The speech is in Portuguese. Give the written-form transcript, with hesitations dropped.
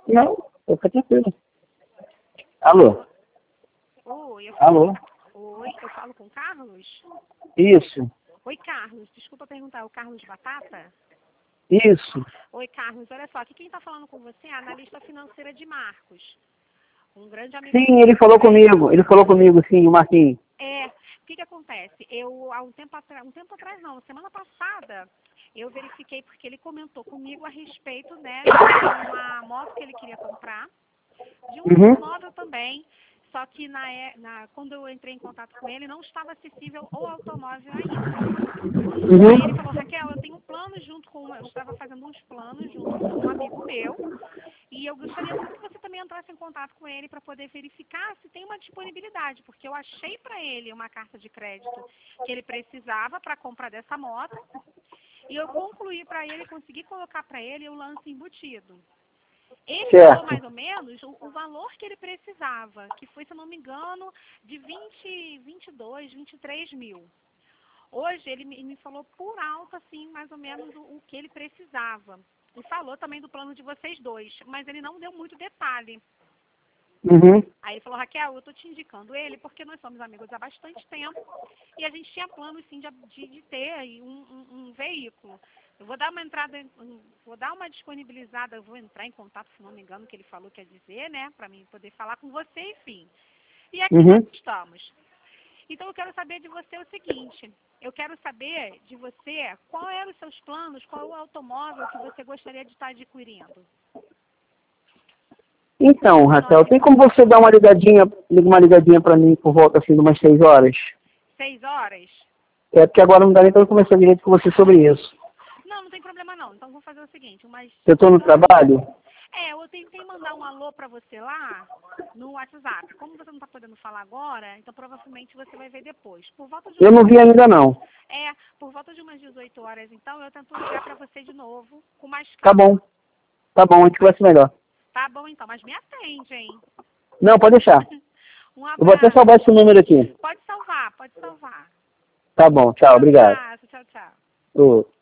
Não, fica tranquilo. Alô? Oi, Alô? Oi, eu falo com o Carlos? Isso, Oi, Carlos, desculpa perguntar, é o Carlos Batata? isso. Oi, Carlos, olha só, aqui quem está falando com você é a analista financeira de Marcos, um grande amigo Sim, meu. ele falou comigo, sim, o Marquinhos. O que acontece? Eu, há um tempo atrás não, semana passada, eu verifiquei porque ele comentou comigo a respeito, né, de uma moto que ele queria comprar, de um Uhum, automóvel também, só que quando eu entrei em contato com ele, não estava acessível o automóvel ainda. Aí ele uhum. falou, Raquel, eu tenho um plano eu estava fazendo uns planos junto com um amigo meu, e eu gostaria muito que você também entrasse em contato com ele para poder verificar se tem uma disponibilidade, porque eu achei para ele uma carta de crédito que ele precisava para a compra dessa moto, e eu concluí para ele, consegui colocar para ele o lance embutido. Ele falou Certo. mais ou menos o valor que ele precisava, que foi, se eu não me engano, de 22, 23 mil. Hoje ele me falou por alto, assim, mais ou menos o que ele precisava. E falou também do plano de vocês dois, mas ele não deu muito detalhe. Uhum. Aí ele falou, Raquel, eu estou te indicando ele porque nós somos amigos há bastante tempo e a gente tinha planos, sim, de ter aí um veículo. Eu vou dar uma entrada, vou dar uma disponibilizada, eu vou entrar em contato, se não me engano, que ele falou que ia dizer, né, para mim poder falar com você, enfim. E aqui nós Uhum. estamos. Então eu quero saber de você o seguinte, eu quero saber de você qual eram os seus planos, qual o automóvel que você gostaria de estar adquirindo. Então, Raquel, Nós, tem como você dar uma ligadinha para mim por volta assim de umas 6 horas? 6 horas? É porque agora não dá nem para eu conversar direito com você sobre isso. Não, não tem problema não. Então vou fazer o seguinte, umas Eu estou 6 no horas. trabalho? Eu tentei mandar um alô para você lá no WhatsApp. Como você não está podendo falar agora, então provavelmente você vai ver depois. Eu não vi ainda não. Por volta de umas 18 horas, então eu tento ligar para você de novo, com mais Tá bom, calma. a gente conversa melhor. Tá bom então, mas me atende, hein? Não, pode deixar. Um Eu vou até abraço. salvar esse número aqui. Pode salvar, pode salvar. Tá bom, tchau, Um obrigado. abraço, tchau, tchau. Ô.